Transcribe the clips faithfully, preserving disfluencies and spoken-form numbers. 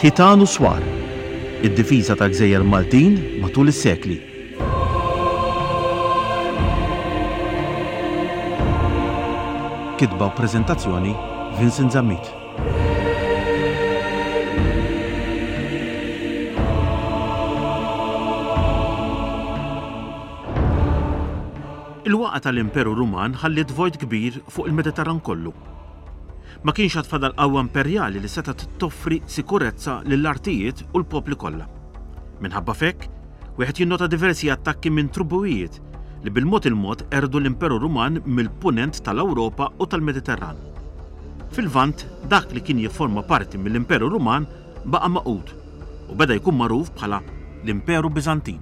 Ħitan u swar, id-difiża ta' Gżejjer Maltin matul is-sekli. Kitba u preżentazzjoni Vincent Zammit. Il-waqgħa tal-Imperu Ruman ħallit vojt kbir fuq il-Mediterran kollu. Ma kienx għad fadal qawwa imperjali li seta' toffri sikurezza lill-artijiet u l-popli kollha. Minħabba fekk, wieħed jinnota diversi attakki minn trubbuwijiet li bil-mod il-mod erdu l-Imperu Ruman mill-punent tal-Ewropa u tal-Mediterran. Fil-vant, dak li kien jifforma parti mill-Imperu Ruman baqa' maqud u beda jkun magħruf bħala l-Imperu Biżantin.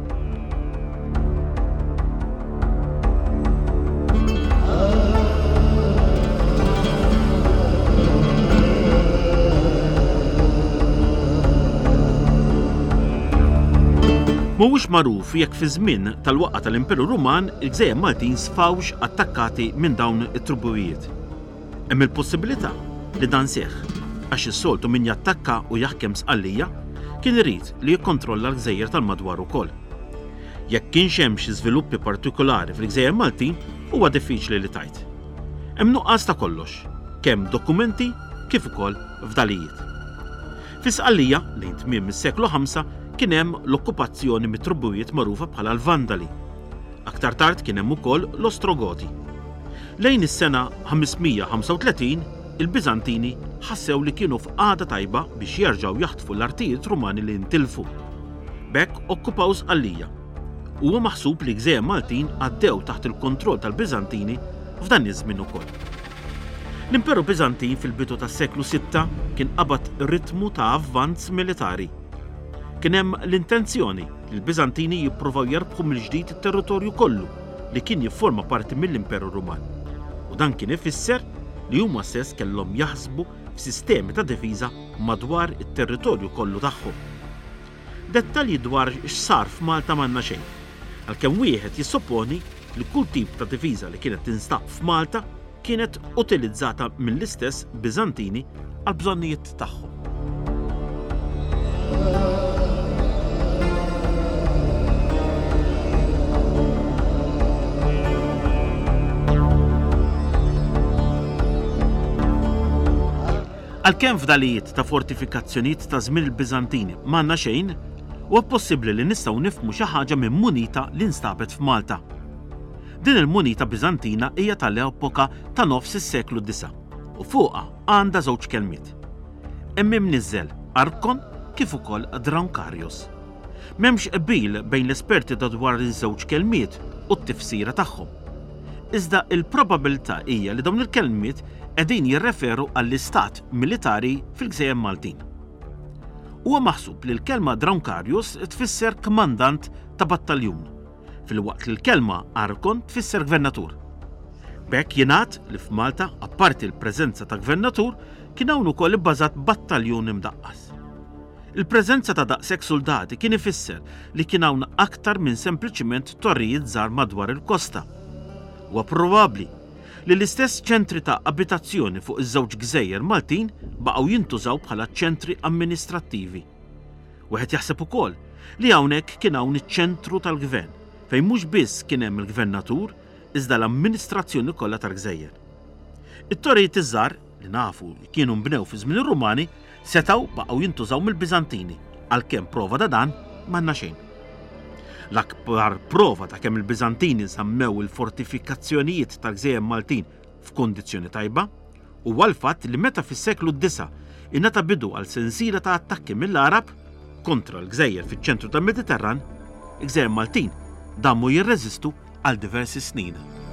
Mhuwiex magħruf jekk fi żmien tal-waqgħa tal-Imperu Ruman il-Gżejjer Maltin sfawx attakkati minn dawn it-trubbuwijiet. Hemm il-possibilità li dan seħħ għax is-soltu min jattakka u jaħkem sqallija kien irid li jikkontrolla l-gżejjer tal-madwar ukoll. Jekk kienx hemm xi żviluppi partikolari fil-Gżejjer Maltin huwa diffiċli li tajt. Hemm nuqqas ta' kollox, kemm dokumenti kif ukoll fdalijiet. Fi Sqallija lejn tmiem is-seklu ħamsa kien hemm l-okkupazzjoni mit-trubbuwiet magħrufa bħala l-Vandali. Aktar tard kien hemm ukoll l-Ostrogoti. Lejn is-sena ħamsmija ħamsa u tletin il-Biżantini ħassew li kienu f'qagħda tajba biex jerġgħu jaħtfu l-artijiet Rumani li ntilfu. B'hekk okkupaw Sqallija. Huwa maħsub li Gżejjer Maltin għaddew taħt il-kontroll tal-Biżantini f'dan iż-żmien ukoll. L-Imperu Biżantin fil-bidu tas-seklu sitta kien qabad ritmu ta' avvanz militari. Kien hemm l-intenzjoni li l-Biżantini jippruvaw jerbħu mill-ġdid it-territorju kollu li kien jifforma parti mill-Imperu Ruman. U dan kien ifisser li huma stess kellhom jaħsbu f'sistemi ta' difiża madwar it-territorju kollu tagħhom. Dettalji dwar x'sar f'Malta m'għandna xejn, għalkemm wieħed jissupponi li kull tip ta' difiża li kienet tinstab f'Malta kienet utilizzata mill-istess Biżantini għal bżonnijiet tagħhom. Għalkemm f'dalijiet ta' fortifikazzjonijiet ta' żmien il-Biżantini m'għandna xejn, huwa possibbli li nistgħu nifhmu xi ħaġa minn munita li nstabet f'Malta. Din il-munita Biżantina hija tal-epoka ta' nofs is-seklu disa' u fuqha għandha żewġ kelmiet. Hemm imniżżel Arkon kif ukoll Drankarios. M'hemmx qbil bejn l-esperti ta' dwar iż-żewġ kelmiet u t-tifsira tagħhom. Iżda il-probabilità hija li dawn il-kelmiet qegħdin jirreferu għall-istat militari fil-Gżejjer Maltin. Huwa maħsub li l-kelma Drankarios tfisser kmandant ta' battaljun, filwaqt li l-kelma Arkon tfisser gvernatur. B'hekk jingħad li f'Malta, apparti l-preżenza ta' gvernatur, kien hawn ukoll ibbażat battaljun imdaqqas. Il-preżenza ta' daqshekk soldati kien ifisser li kien hawn aktar minn sempliċiment torrijiet żgħar madwar il-kosta. Huwa probabbli li l-istess ċentri ta' abitazzjoni fuq iż-żewġ Gżejjer Maltin baqgħu jintużaw bħala ċentri amministrattivi. Wieħed jaħseb ukoll li hawnhekk kien hawn iċ-ċentru tal-gvern fejn mhux biss kien hemm il-gvernatur iżda l-amministrazzjoni kollha tal-Gżejjer. It-torrijiet iż-żgħar li nafu li kienu mbnew fi żmien ir-Rumani setgħu baqgħu jintużaw mill-Biżantini għalkemm prova ta' dan m'għandna xejn. L-akbar prova ta' kemm il-Biżantini sammew il-fortifikazzjonijiet tal-Gżejjer Maltin f'kundizzjoni tajba huwa l-fatt li meta fis-seklu d-disa' ingħata bidu għal sensiela ta' attakki mill-Arab kontra l-Gżejjer fiċ-ċentru tal-Mediterran, il-Gżejjer Maltin dammu jirreżistu għal diversi snin.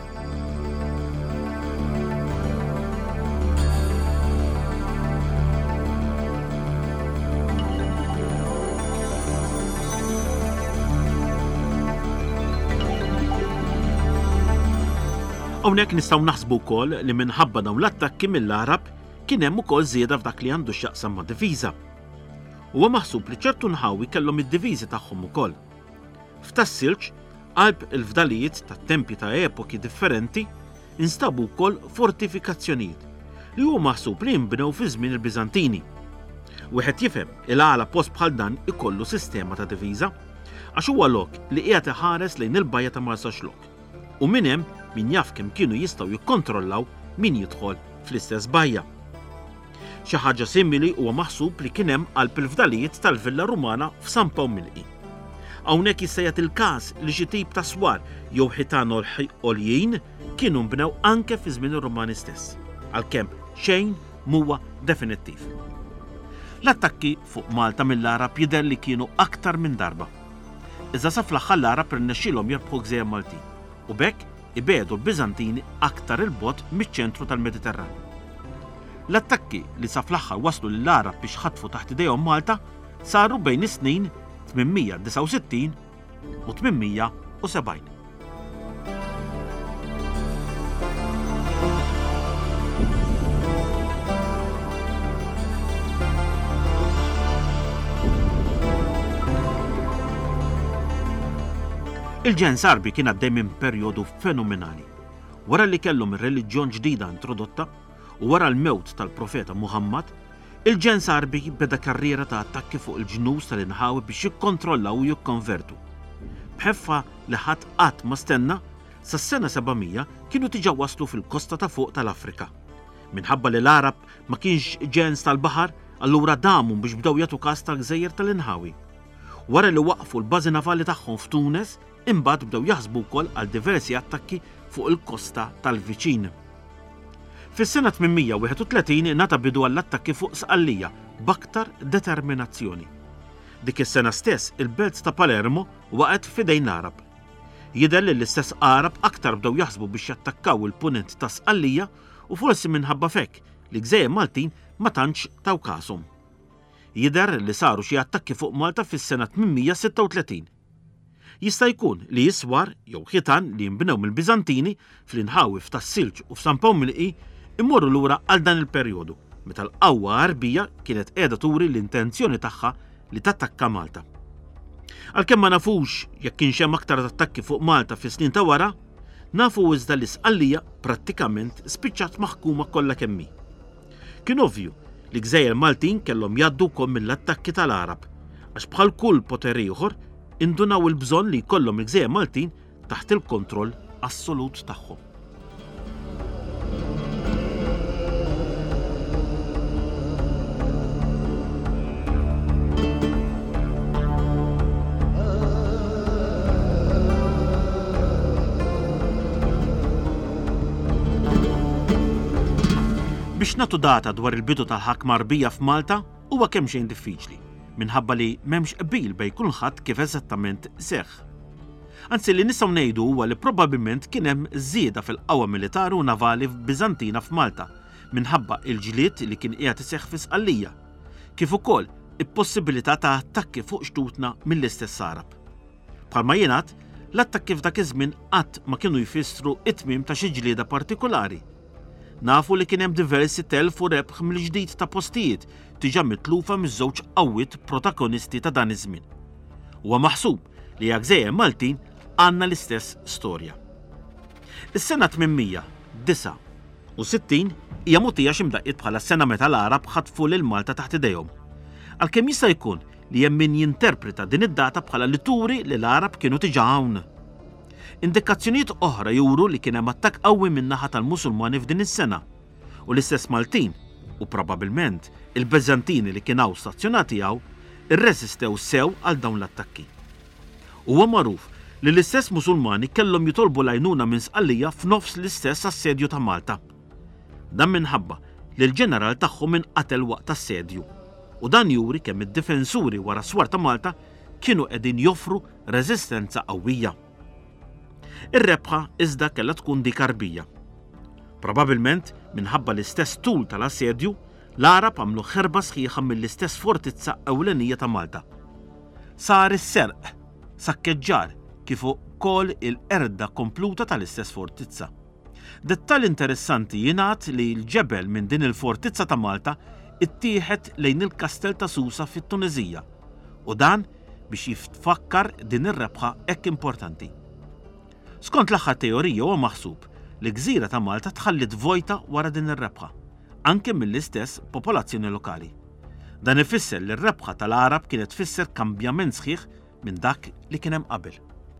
Hawnhekk nistgħu naħsbu wkoll li minħabba dawn l-attakki mill-Arab kien hemm ukoll żieda f'dak li għandu x'jaqsam ma' diviża. Huwa maħsub li ċertu nħawi kellhom id-diviżi tagħhom ukoll. F'Tassilġ, qalb il-fdalijiet tat-tempji ta' epoki differenti, instabu wkoll fortifikazzjonijiet li huwa maħsub li jinbnew fi żmien il-Biżantini. Wieħed jifhem il-għala post bħal dan ikollu sistema ta' diviża għax huwa lok li qiegħed iħares lejn il-bajja ta' Marsa Xlok. U minn hemm min jaf kemm kienu jistgħu jikkontrollaw min jidħol fl-istess bajja. Xi ħaġa simili huwa maħsub li kien hemm qalb il-fdalijiet tal-Villa Rumana f'San Pawl Milqi. Hawnhekk jista' jagħti il-każ li xi tip ta' swar jew ħitan għoljin kienu mbnew anke fi żmien ir-Rumani stess, għalkemm xejn m'huwa definittiv. L-attakki fuq Malta mill-Arab jidher li kienu aktar minn darba. Iżda sa fl-aħħar l-Arab irnexxielhom jerbħu Gżejjer Maltin u bekk ibedu l-Biżantini aktar il-bogħod miċ-ċentru tal-Mediterran. L-attakki li sa fl-aħħar waslu lill-Arab biex ħatfu taħt idejhom Malta saru bejn is-snin tminmija disa' u sittin u tminmija u sebgħin. Il-ġen sarbi kien għaddej minn perjodu fenomenali. Wara li kellhom ir-reliġjon ġdida introdotta u wara l-mewt tal-profeta Muhammad, il-ġen sarbi beda karriera ta' attakki fuq il-ġnus tal-inħawi biex jikkontrollaw u jikkonvertu. Bħeffa li ħadd qatt ma stenna, sas-sena sebgħimija kienu diġà waslu fil-kosta ta' fuq tal-Afrika. Minħabba li l-Arab ma kienx ġens tal-baħar, allura damu biex bdew jagħtu każ tal-Gżejjer tal-Inħawi. Wara li waqfu l-bażi navali tagħhom f'Tunes, imbagħad bdew jaħsbu wkoll għal diversi attakki fuq il-kosta tal-viċin. Fis-sena tminmija u wieħed u tletin nata bidu għall-attakki fuq Sqallija b'aktar determinazzjoni. Dik is-sena stess il-belt ta' Palermo waqgħet f'idejn l-Arab. Jidher li l-istess Arab aktar bdew jaħsbu biex jattakkaw il-punent ta' Sqallija u forsi minħabba fekk li Gżejjer Maltin ma tantx taw kasom. Jidher li saru xi attakki fuq Malta fis-sena tminmija sitta u tletin. Jista' jkun li jiswar jew ħitan li jinbnew mill-Biżantini fl-inħawi f'Tas-Silġ u f'San Pawl Milqi immorru lura għal dan il-perjodu, meta l-qawwa Ħarbija kienet qiegħda turi l-intenzjoni tagħha li tattakka Malta. Għalkemm ma nafux jekk kienx hemm aktar attakki fuq Malta fis-snin ta' wara, nafu iżda li Sqallija prattikament spiċċat maħkuma kollha kemm hi. Kien ovvju li Gżejjer Maltin kellhom jgħaddu wkoll mill-attakki tal-Arab, għax bħal kull poter ieħor indunaw il-bżonn li jkollhom il-Gżejjer Maltin taħt il-kontroll assolut tagħhom. Biex nagħtu data dwar il-bidu tal-ħakma Arbija f'Malta huwa kemm xejn diffiċli, minħabba li m'hemmx qbil bejn kulħadd kif eżattament seħħ. Anzi li nistgħu ngħidu huwa li probabbilment kien hemm żieda fil-qawwa militari u navali Biżantina f'Malta minħabba il-ġlied li kien qiegħed iseħħ fi Sqallija, kif ukoll il-possibilità ta' attakki fuq xtutna mill-istess Arab. Bħalma jingħad, l-attakki f'dak iż-żmien qatt ma kienu jfissru it-tmiem ta' xi ġlieda partikolari. Nafu li kien hemm diversi telf u rebħ mill-ġdid ta' postijiet diġà mitlufa miż-żewġ qawwiet protagonisti ta' dan iż-żmien. Huwa maħsub li jak Gżejjer Maltin għandna l-istess storja. Is-sena tminmija disa' u sittin hija mogħtija x'imdaqqiet bħala s-sena meta l-Arab ħatfu lil Malta taħt idejhom. Għalkemm jista' jkun li hemm min jinterpreta din id-data bħala li turi li l-Arab kienu diġà hawn. Indikazzjonijiet oħra juru li kien hemm attakk qawwi min-naħa tal-Musulmani f'din is-sena u l-istess Maltin u probabbilment il-Biżantini li kien hawn stazzjonati hawn irreżistew sew għal dawn l-attakki. Huwa magħruf li l-istess Musulmani kellhom jitolbu l-għajnuna minn Sqallija f'nofs l-istess assedju ta' Malta. Dan minħabba li l-ġeneral tagħhom inqatel waqt assedju u dan juri kemm id-difensuri wara s-swar ta' Malta kienu qegħdin joffru reżistenza qawwija. Ir-rebħa iżda kellha tkun dik Arbija. Probabbilment minħabba l-istess tul tal-assedju, l-Arab għamlu ħerba sħiħa mill-istess fortizza ewlenija ta' Malta. Sar is-serq, sakkeġġar kif ukoll il-qerda kompluta tal-istess fortizza. Dettall interessanti jingħad li l-ġebel minn din il-fortizza ta' Malta ittieħed lejn il-Kastell ta' Susa fit-Tuniżija u dan biex jitfakkar din ir-rebħa hekk importanti. Skont l-aħħar teorija huwa maħsub li gżira ta' Malta tħallit vojta wara din ir-rebħa, anke mill-istess popolazzjoni lokali. Dan ifisser li r-rebħa tal-Għarab kienet tfisser kambjament sħiħ minn dak li kien hemm qabel.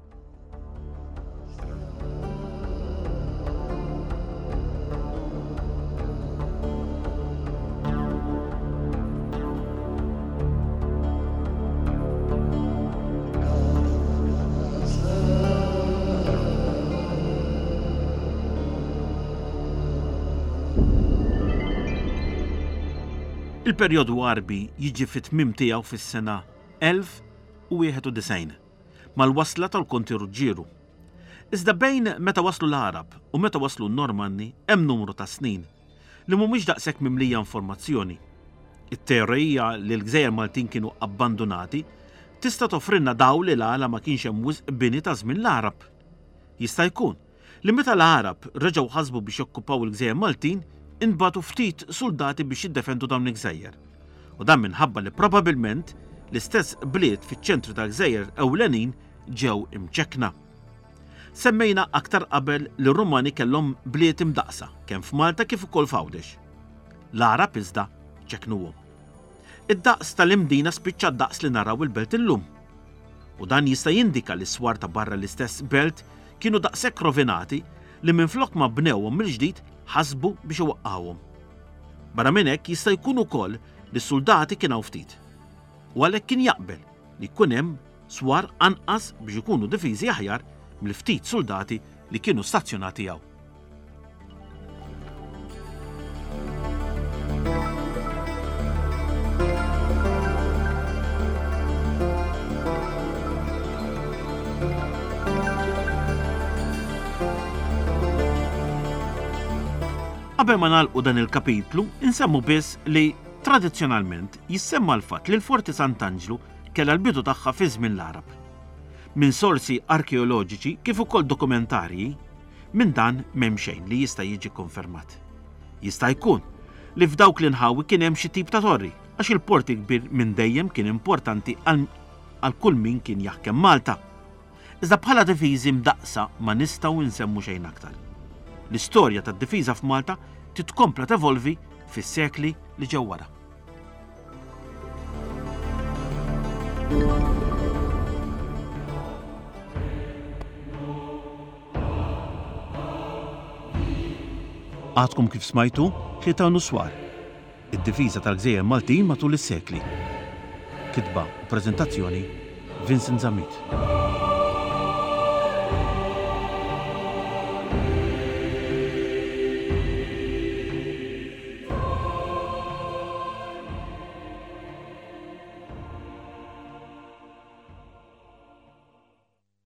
Il-perjodu Għarbi jiġi fit-tmiem tiegħu fis-sena elf u wieħed u disgħin mal-wasla tal-Konti Ruġġieru. Iżda bejn meta waslu l-Għarab u meta waslu n-Normanni hemm numru ta' snin li mhumiex daqshekk mimlija informazzjoni. It-teorija li l-Gżejjer Maltin kienu abbandonati tista' toffrilna dawl li l-għala ma kienx hemm wisq bini ta' żmien l-Għarab. Jista' jkun li meta l-Għarab reġgħu ħasbu biex jokkupaw il-Gżejjer Maltin inbagħtu ftit soldati biex jiddefendu dawn il-Gżejjer. U dan minħabba li probabbilment l-istess bliet fiċ-ċentru tal-Gżejjer ewlenin ġew imċekkna. Semmejna aktar qabel li r-Rumani kellhom bliet imdaqsa kemm f'Malta kif ukoll f'Għawdex. L-Għarab iżda ċekknuhom. Id-daqs tal-imdina spiċċa d-daqs li naraw il-belt illum. U dan jista' jindika li s-swar ta' barra l-istess belt kienu daqshekk rovinati li minflok ma bnewhom mill-ġdid ħasbu biex iwaqqgħuhom. Barra minn hekk jista' jkun ukoll li s-soldati kienu ftit. U għalhekk kien jaqbel li jkun hemm swar anqas biex ikunu difiżi aħjar mill-ftit soldati li kienu stazzjonati hawn. Qabel ma nagħlqu dan il-kapitlu, insemmu biss li tradizzjonalment jissemma l-fatt li l-Forti Sant'Angelo kellha l-bidu tagħha fi żmien l-Għarab. Minn sorsi arkeoloġiċi kif ukoll dokumentarji, minn dan m'hemm xejn li jista' jiġi konfermat. Jista' jkun li f'dawk l-inħawi kien hemm xi tip ta' torri, għax il-porti kbir minn dejjem kien importanti għal kull min kien jaħkem Malta. Iżda bħala difiżi mdaqsa ma nistgħu nsemmu xejn aktar. L-istorja tad-difiża f'Malta titkompla tevolvi fis-sekli li ġew wara. Għadkom kif smajtu Ħitan u Swar, id-difiża tal-Gżejjer Maltin matul is-sekli. Kitba u preżentazzjoni Vincent Zammit.